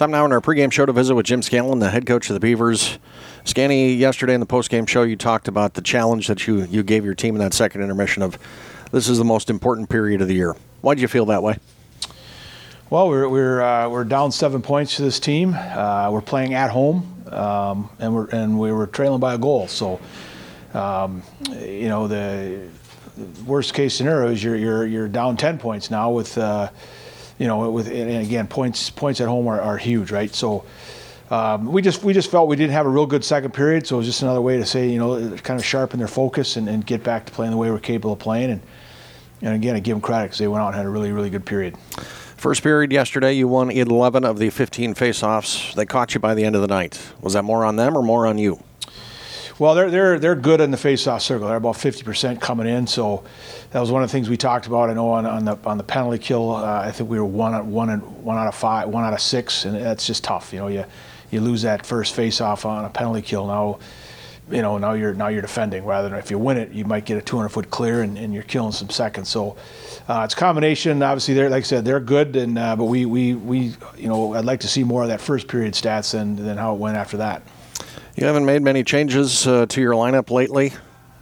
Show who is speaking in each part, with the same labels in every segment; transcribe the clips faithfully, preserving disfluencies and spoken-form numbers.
Speaker 1: Time now in our pregame show to visit with Jim Scanlon, the head coach of the Beavers. Scanny, yesterday in the postgame show, you talked about the challenge that you, you gave your team in that second intermission of this is the most important period of the year. Why did you feel that way?
Speaker 2: Well, we're we're uh, we're down seven points to this team. Uh, we're playing at home, um, and we're and we were trailing by a goal. So, um, you know, the worst case scenario is you're you're you're down ten points now with, uh, you know, with and again points points at home are, are huge, right? So. Um, we just we just felt we didn't have a real good second period, so it was just another way to say, you know, kind of sharpen their focus and, and get back to playing the way we're capable of playing. And and again, I give them credit because they went out and had a really, really good period.
Speaker 1: First period yesterday, you won eleven of the fifteen faceoffs. They caught you by the end of the night. Was that more on them or more on you?
Speaker 2: Well, they're they're they're good in the faceoff circle. They're about fifty percent coming in, so that was one of the things we talked about. I know on, on the on the penalty kill, uh, I think we were one one one out of five, one out of six, and that's just tough. You know, you. You lose that first face-off on a penalty kill. Now, you know, now you're now you're defending rather than if you win it, you might get a two hundred foot clear and, and you're killing some seconds. So uh, it's a combination. Obviously, they're like I said, they're good, and uh, but we we we you know I'd like to see more of that first period stats than than how it went after that.
Speaker 1: You haven't made many changes uh, to your lineup lately.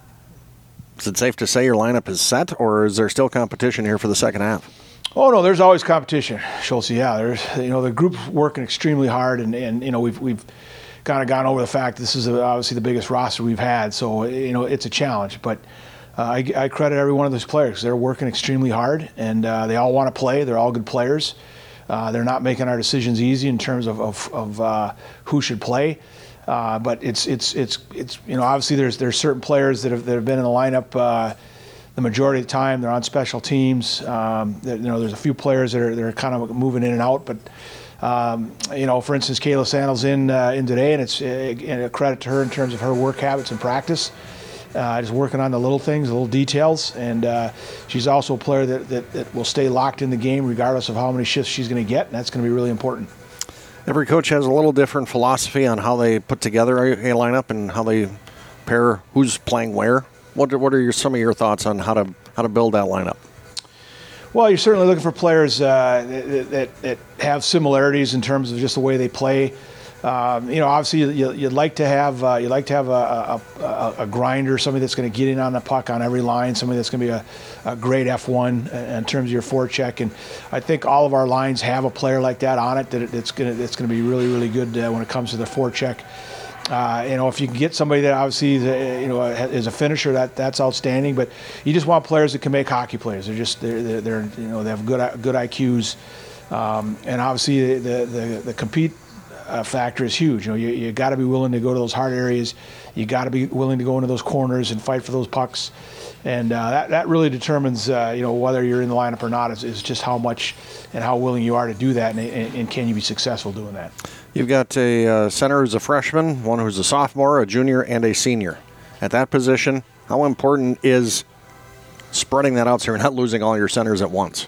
Speaker 1: Is it safe to say your lineup is set, or is there still competition here for the second half?
Speaker 2: Oh no, there's always competition, Schultz. Yeah, there's you know the group's working extremely hard, and, and you know we've we've kind of gone over the fact this is obviously the biggest roster we've had, so you know it's a challenge. But uh, I, I credit every one of those players. They're working extremely hard, and uh, they all want to play. They're all good players. Uh, they're not making our decisions easy in terms of of, of uh, who should play. Uh, but it's it's it's it's you know obviously there's there's certain players that have that have been in the lineup. Uh, The majority of the time, they're on special teams. Um, you know, there's a few players that are that are kind of moving in and out. But um, you know, for instance, Kayla Sandals in uh, in today, and it's uh, a credit to her in terms of her work habits and practice. Uh, just working on the little things, the little details, and uh, she's also a player that, that that will stay locked in the game regardless of how many shifts she's going to get, and that's going to be really important.
Speaker 1: Every coach has a little different philosophy on how they put together a, a lineup and how they pair who's playing where. What are, what are your, some of your thoughts on how to how to build that lineup?
Speaker 2: Well, you're certainly looking for players uh, that, that, that have similarities in terms of just the way they play. Um, you know, obviously you, you'd like to have uh, you'd like to have a, a, a grinder, somebody that's going to get in on the puck on every line, somebody that's going to be a, a great F one in terms of your forecheck. And I think all of our lines have a player like that on it that it's going to it's going to be really really good uh, when it comes to the forecheck. Uh, you know, if you can get somebody that obviously is a, you know is a finisher, that that's outstanding. But you just want players that can make hockey plays. They're just they're, they're, they're you know they have good good I Qs, um, and obviously the the, the compete uh, factor is huge. You know, you you got to be willing to go to those hard areas. You got to be willing to go into those corners and fight for those pucks, and uh, that that really determines uh, you know whether you're in the lineup or not. Is, is just how much and how willing you are to do that, and, and, and can you be successful doing that.
Speaker 1: You've got a uh, center who's a freshman, one who's a sophomore, a junior, and a senior. At that position, how important is spreading that out so you're not losing all your centers at once?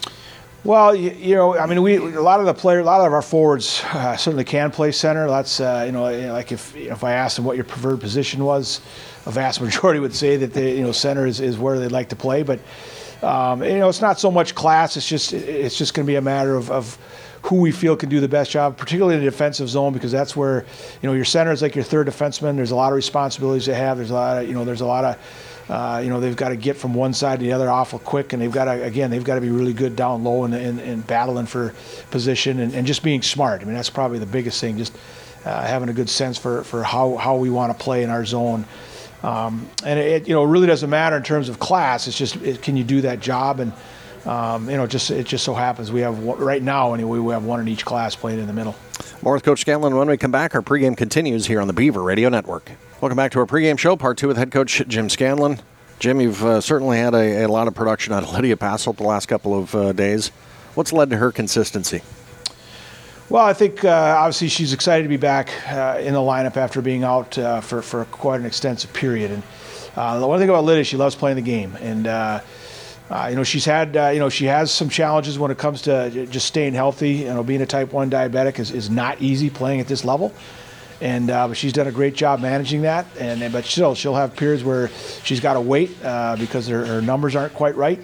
Speaker 2: Well, you, you know, I mean, we a lot of the player, a lot of our forwards uh, certainly can play center. That's uh, you know, like if if I asked them what your preferred position was, a vast majority would say that they, you know, center is, is where they'd like to play. But um, you know, it's not so much class. It's just it's just going to be a matter of, of who we feel can do the best job, particularly in the defensive zone, because that's where, you know, your center is like your third defenseman. There's a lot of responsibilities they have. There's a lot of, you know, there's a lot of, uh, you know, they've got to get from one side to the other awful quick, and they've got to, again, they've got to be really good down low and, and, and battling for position and, and just being smart. I mean, that's probably the biggest thing, just uh, having a good sense for, for how, how we want to play in our zone. Um, and it, you know, it really doesn't matter in terms of class. It's just, it, can you do that job? And, Um, you know, just it just so happens we have right now anyway. We have one in each class playing in the middle.
Speaker 1: More with Coach Scanlon when we come back. Our pregame continues here on the Beaver Radio Network. Welcome back to our pregame show, part two with head coach Jim Scanlon. Jim, you've uh, certainly had a, a lot of production out of Lydia Passelt the last couple of uh, days. What's led to her consistency?
Speaker 2: Well, I think uh, obviously she's excited to be back uh, in the lineup after being out uh, for for quite an extensive period. And uh, the one thing about Lydia, she loves playing the game, and. Uh, Uh, you know, she's had, uh, you know, she has some challenges when it comes to just staying healthy. You know, being a type one diabetic is, is not easy playing at this level. And uh, but she's done a great job managing that. And but still, she'll have periods where she's got to wait uh, because her, her numbers aren't quite right.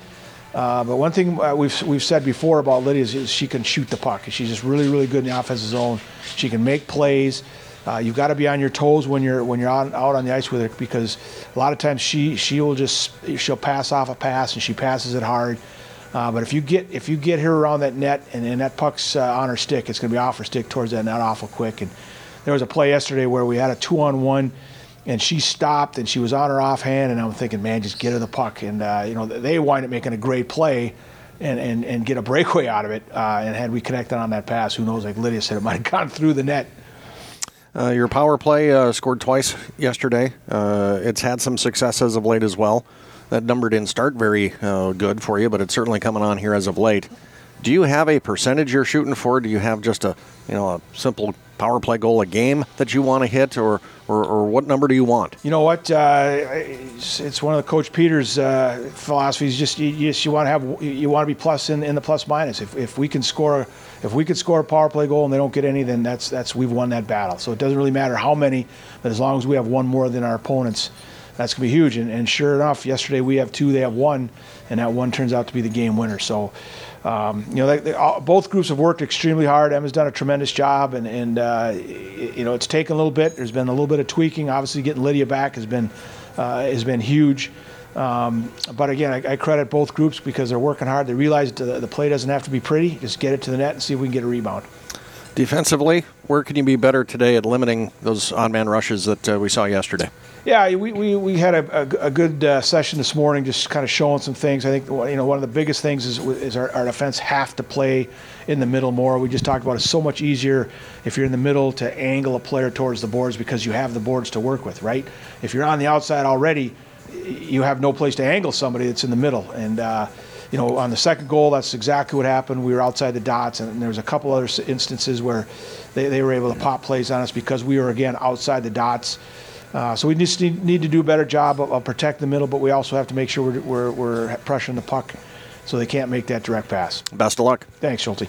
Speaker 2: Uh, but one thing uh, we've we've said before about Lydia is, is she can shoot the puck. She's just really, really good in the offensive zone. She can make plays. Uh, you've got to be on your toes when you're when you're on, out on the ice with her, because a lot of times she she will just she'll pass off a pass and she passes it hard. Uh, but if you get if you get her around that net and, and that puck's uh, on her stick, it's going to be off her stick towards that net awful quick. And there was a play yesterday where we had a two-on-one, and she stopped and she was on her offhand, and I'm thinking, man, just get her the puck. And uh, you know, they wind up making a great play and and, and get a breakaway out of it. Uh, and had we connected on that pass, who knows? Like Lydia said, it might have gone through the net.
Speaker 1: Uh, your power play uh, scored twice yesterday. Uh, it's had some success as of late as well. That number didn't start very uh, good for you, but it's certainly coming on here as of late. Do you have a percentage you're shooting for? Do you have just a you know a simple power play goal a game that you want to hit, or or, or what number do you want?
Speaker 2: You know what? Uh, it's, it's one of the Coach Peters' uh, philosophies. Just you, you, you want to have you want to be plus in, in the plus minus. If if we can score if we could score a power play goal and they don't get any, then that's that's we've won that battle. So it doesn't really matter how many, but as long as we have one more than our opponents, that's going to be huge. And, and sure enough, yesterday we have two, they have one, and that one turns out to be the game winner. So, um, you know, they, they, all, both groups have worked extremely hard. Emma's done a tremendous job, and, and uh, you know, it's taken a little bit. There's been a little bit of tweaking. Obviously, getting Lydia back has been uh, has been huge. Um, but again, I, I credit both groups because they're working hard. They realize the, the play doesn't have to be pretty. Just get it to the net and see if we can get a rebound.
Speaker 1: Defensively, where can you be better today at limiting those odd-man rushes that uh, we saw yesterday?
Speaker 2: Yeah, we, we, we had a, a, a good uh, session this morning, just kind of showing some things. I think you know one of the biggest things is, is our, our defense have to play in the middle more. We just talked about it's so much easier if you're in the middle to angle a player towards the boards because you have the boards to work with, right? If you're on the outside already, you have no place to angle somebody that's in the middle. And uh, you know, on the second goal, that's exactly what happened. We were outside the dots, and there was a couple other instances where they, they were able to pop plays on us because we were again outside the dots. Uh, so we just need, need to do a better job of, of protecting the middle, but we also have to make sure we're, we're, we're pressuring the puck so they can't make that direct pass.
Speaker 1: Best of luck.
Speaker 2: Thanks, Schulte.